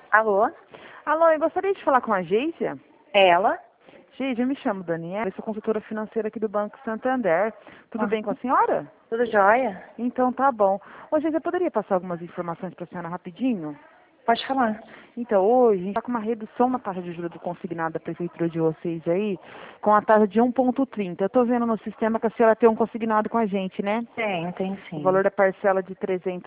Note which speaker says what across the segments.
Speaker 1: Alô?
Speaker 2: Alô, eu gostaria de falar com a Geisia.
Speaker 1: Ela?
Speaker 2: Geisia, eu me chamo Daniela, eu sou consultora financeira aqui do Banco Santander. Tudo bem com a senhora?
Speaker 1: Tudo jóia?
Speaker 2: Então tá bom. Ô, Geisia, poderia passar algumas informações para a senhora rapidinho?
Speaker 1: Pode falar.
Speaker 2: Então, hoje a gente está com uma redução na taxa de juros do consignado da prefeitura de vocês aí, com a taxa de 1,30. Eu estou vendo no sistema que a senhora tem um consignado com a gente, né?
Speaker 1: Tem
Speaker 2: O
Speaker 1: sim.
Speaker 2: valor da parcela de R$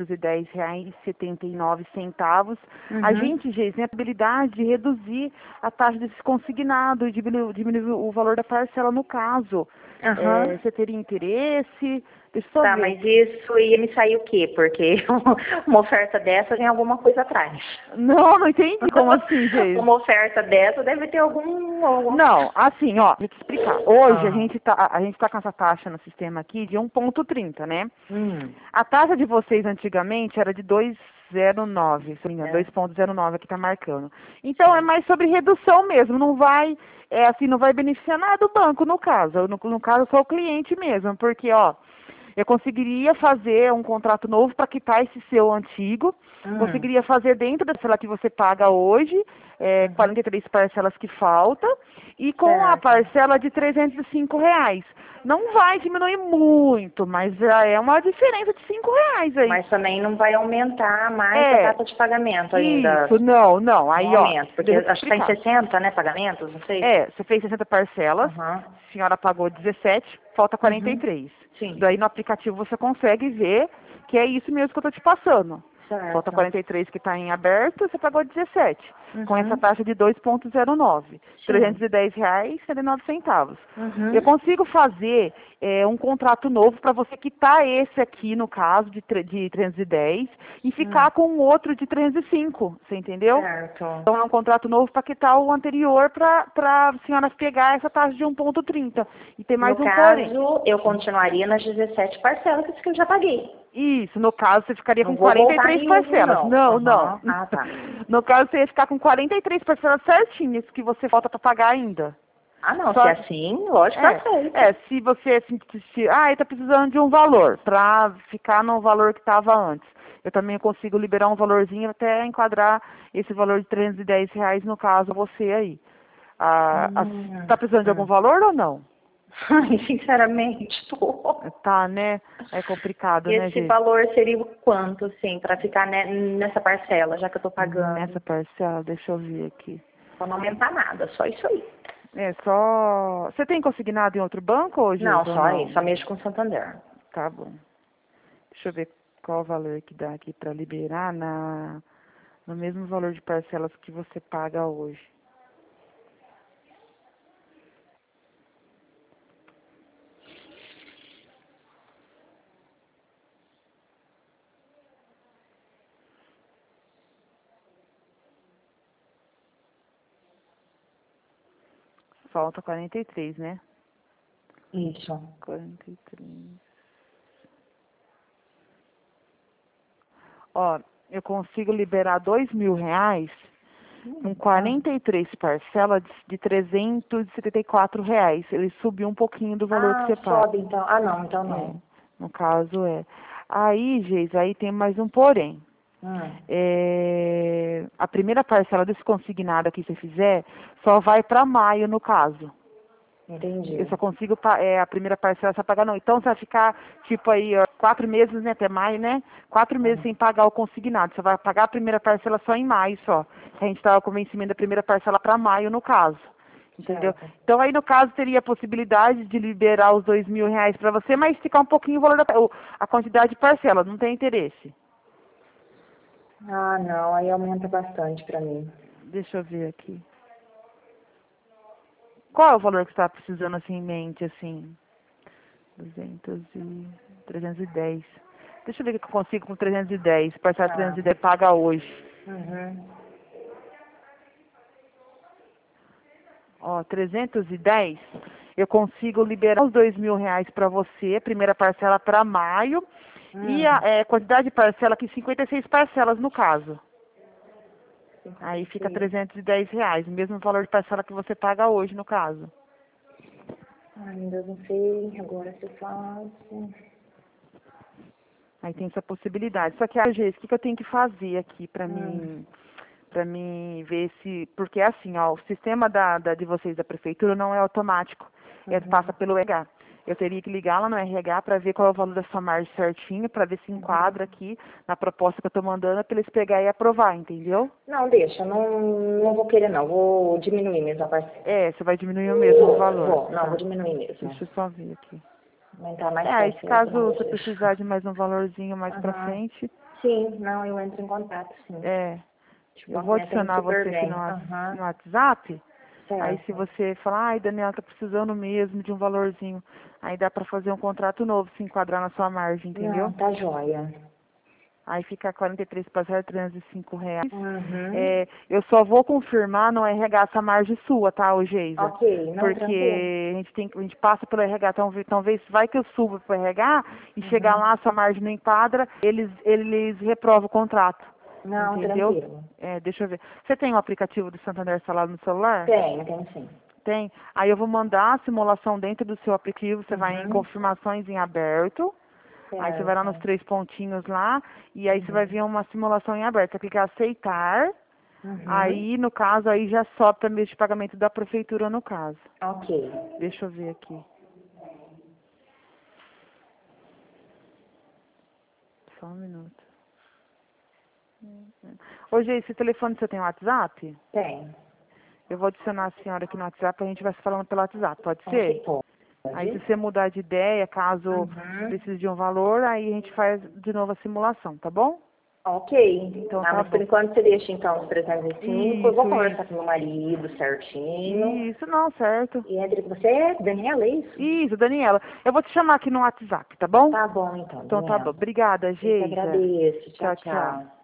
Speaker 2: 310,79. A
Speaker 1: Uhum.
Speaker 2: gente, gente, tem a habilidade de reduzir a taxa desse consignado e diminuir o valor da parcela no caso.
Speaker 1: Aham.
Speaker 2: Você teria interesse? Deixa eu só
Speaker 1: Tá,
Speaker 2: ver.
Speaker 1: mas isso ia me sair o quê? Porque uma oferta dessa tem alguma coisa atrás.
Speaker 2: Não entendi. Como assim, gente?
Speaker 1: Uma oferta dessa deve ter algum...
Speaker 2: Não, assim, ó, vou te explicar. Hoje
Speaker 1: Ah.
Speaker 2: a gente tá com essa taxa no sistema aqui de 1,30, né?
Speaker 1: Hum.
Speaker 2: A taxa de vocês antigamente era de 2,09, se não me engano,
Speaker 1: É.
Speaker 2: 2,09 aqui tá marcando. Então é
Speaker 1: Sim.
Speaker 2: mais sobre redução mesmo, não vai, não vai beneficiar nada o banco no caso. No caso, só o cliente mesmo, porque, ó, eu conseguiria fazer um contrato novo para quitar esse seu antigo,
Speaker 1: Hum.
Speaker 2: conseguiria fazer dentro da parcela que você paga hoje,
Speaker 1: Uhum.
Speaker 2: 43 parcelas que falta, e com a
Speaker 1: Certo.
Speaker 2: parcela de R$ 305. Não vai diminuir muito, mas já é uma diferença de R$ 5 aí.
Speaker 1: Mas também não vai aumentar mais a
Speaker 2: É,
Speaker 1: data de pagamento ainda.
Speaker 2: isso, não.
Speaker 1: No
Speaker 2: Aí, ó,
Speaker 1: aumento. Porque
Speaker 2: deixa eu te
Speaker 1: acho que está em
Speaker 2: explicar.
Speaker 1: 60, né? Pagamentos, não sei.
Speaker 2: Você fez 60 parcelas,
Speaker 1: Aham.
Speaker 2: a senhora pagou 17, falta
Speaker 1: Uhum.
Speaker 2: 43.
Speaker 1: Sim.
Speaker 2: Daí no aplicativo você consegue ver que é isso mesmo que eu tô te passando. Falta
Speaker 1: Certo.
Speaker 2: 43 que está em aberto, você pagou 17. Com essa
Speaker 1: Uhum.
Speaker 2: taxa de 2,09.
Speaker 1: Sim.
Speaker 2: R$ 310,79. Eu
Speaker 1: Uhum.
Speaker 2: consigo fazer um contrato novo para você quitar esse aqui, no caso, de 310, e ficar
Speaker 1: Hum.
Speaker 2: com o outro de 305, você entendeu?
Speaker 1: Certo.
Speaker 2: Então é um contrato novo para quitar o anterior para a senhora pegar essa taxa de 1,30. E tem
Speaker 1: No
Speaker 2: mais um porém.
Speaker 1: caso, eu continuaria nas 17 parcelas que eu já paguei.
Speaker 2: Isso, no caso você ficaria
Speaker 1: Não
Speaker 2: com
Speaker 1: vou voltar
Speaker 2: 43
Speaker 1: nenhum,
Speaker 2: parcelas.
Speaker 1: não.
Speaker 2: Não.
Speaker 1: Aham. Ah, tá.
Speaker 2: No caso você ia ficar com 43 parcelas certinhas que você falta para pagar ainda.
Speaker 1: Ah, não. Se
Speaker 2: Só
Speaker 1: é assim, lógico, aceito.
Speaker 2: se você está precisando de um valor para ficar no valor que estava antes. Eu também consigo liberar um valorzinho até enquadrar esse valor de R$ 310 no caso você aí. Tá precisando de algum
Speaker 1: Hum.
Speaker 2: valor ou não?
Speaker 1: Ai, sinceramente, tô.
Speaker 2: Tá, né? É complicado, né,
Speaker 1: Esse
Speaker 2: gente?
Speaker 1: valor seria o quanto, assim, pra ficar nessa parcela, já que eu tô
Speaker 2: Nessa
Speaker 1: pagando?
Speaker 2: parcela, deixa eu ver aqui.
Speaker 1: Pra não aumentar nada, só isso aí.
Speaker 2: É só. Você tem consignado em outro banco hoje,
Speaker 1: Não,
Speaker 2: ou
Speaker 1: só aí,
Speaker 2: não?
Speaker 1: só mexo com Santander.
Speaker 2: Tá bom. Deixa eu ver qual o valor que dá aqui para liberar no mesmo valor de parcelas que você paga hoje. Falta 43, né?
Speaker 1: Isso.
Speaker 2: 43. Ó, eu consigo liberar R$ 2.000 com
Speaker 1: Ah.
Speaker 2: 43 parcelas de R$ 374. Ele subiu um pouquinho do valor que
Speaker 1: Ah,
Speaker 2: você paga.
Speaker 1: sobe então. Ah, não, então
Speaker 2: É,
Speaker 1: não.
Speaker 2: no caso é. Aí, Geis, aí tem mais um porém.
Speaker 1: Hum.
Speaker 2: A primeira parcela desse consignado aqui que você fizer só vai para maio, no caso. Eu
Speaker 1: Entendi.
Speaker 2: só consigo a primeira parcela só pagar não. Então você vai ficar, tipo aí, ó, 4 meses, né, até maio, né? 4 meses
Speaker 1: Hum.
Speaker 2: sem pagar o consignado. Você vai pagar a primeira parcela só em maio só. A gente estava com o vencimento da primeira parcela para maio, no caso. Entendeu?
Speaker 1: Certo.
Speaker 2: Então aí no caso teria a possibilidade de liberar os R$ 2.000 para você, mas ficar um pouquinho o valor a quantidade de parcela. Não tem interesse.
Speaker 1: Ah, não, aí aumenta bastante pra mim.
Speaker 2: Deixa eu ver aqui. Qual é o valor que você está precisando assim em mente, assim? 310. Deixa eu ver o que eu consigo com 310. Parcelar
Speaker 1: Tá.
Speaker 2: 310 paga hoje.
Speaker 1: Uhum.
Speaker 2: Ó, 310. Eu consigo liberar os R$ 2.000 para você, primeira parcela para maio. E a
Speaker 1: Hum.
Speaker 2: quantidade de parcela aqui, 56 parcelas no caso. Aí fica
Speaker 1: 56.
Speaker 2: R$ 310, o mesmo valor de parcela que você paga hoje, no caso.
Speaker 1: Ai, meu Deus, não sei. Agora se eu faço.
Speaker 2: Aí tem essa possibilidade. Só que, gente, o que eu tenho que fazer aqui para
Speaker 1: Hum.
Speaker 2: mim Pra mim ver se... Porque assim, ó, o sistema de vocês da prefeitura não é automático. Passa pelo RH. Eu teria que ligar lá no RH para ver qual é o valor da sua margem certinho, para ver se enquadra aqui na proposta que eu tô mandando, para eles pegar e aprovar, entendeu?
Speaker 1: Não, deixa, não vou querer não, vou diminuir mesmo a parcela.
Speaker 2: Você vai diminuir o mesmo valor.
Speaker 1: Vou, não, vou diminuir mesmo.
Speaker 2: Deixa eu só ver aqui.
Speaker 1: Aumentar mais
Speaker 2: Aí, se
Speaker 1: parcela, pelo
Speaker 2: caso
Speaker 1: amor de
Speaker 2: você
Speaker 1: Deus.
Speaker 2: precisar de mais um valorzinho mais pra frente,
Speaker 1: Sim, não, eu entro em contato, sim.
Speaker 2: eu vou adicionar você aqui no WhatsApp. Aí se você falar, ai Daniela, tá precisando mesmo de um valorzinho, aí dá pra fazer um contrato novo, se enquadrar na sua margem, entendeu?
Speaker 1: Não, tá joia.
Speaker 2: Aí fica 43 para 305 reais. Eu só vou confirmar no RH essa margem sua, tá, ô Geisa?
Speaker 1: Ok, não,
Speaker 2: porque
Speaker 1: tranquilo.
Speaker 2: a gente passa pelo RH, talvez vai que eu suba pro RH e chegar lá, a sua margem não enquadra, eles reprovam o contrato.
Speaker 1: Não,
Speaker 2: Entendeu?
Speaker 1: tranquilo.
Speaker 2: Deixa eu ver. Você tem o aplicativo do Santander instalado no celular?
Speaker 1: Tenho sim.
Speaker 2: Tem. Aí eu vou mandar a simulação dentro do seu aplicativo, você vai em confirmações em aberto. Aí você vai lá nos 3 pontinhos lá, e aí você vai ver uma simulação em aberto. Você clica em aceitar, aí no caso, aí já sobe para meio de pagamento da prefeitura no caso.
Speaker 1: Ok.
Speaker 2: Deixa eu ver aqui. Só um minuto. Hoje, esse telefone você tem WhatsApp?
Speaker 1: Tem.
Speaker 2: Eu vou adicionar a senhora aqui no WhatsApp, a gente vai se falando pelo WhatsApp, pode ser?
Speaker 1: Pode.
Speaker 2: Aí se você mudar de ideia, caso precise de um valor, aí a gente faz de novo a simulação, tá bom?
Speaker 1: Ok.
Speaker 2: Então
Speaker 1: Mas por enquanto você deixa então os 305, eu vou conversar com meu marido certinho.
Speaker 2: Isso, não, certo.
Speaker 1: E entre você é Daniela, é isso?
Speaker 2: Isso, Daniela. Eu vou te chamar aqui no WhatsApp, tá bom?
Speaker 1: Tá bom então,
Speaker 2: Então tá bom.
Speaker 1: Daniela.
Speaker 2: Obrigada,
Speaker 1: Eu que
Speaker 2: Geisa.
Speaker 1: agradeço.
Speaker 2: Tchau,
Speaker 1: Tchau,
Speaker 2: tchau.
Speaker 1: tchau.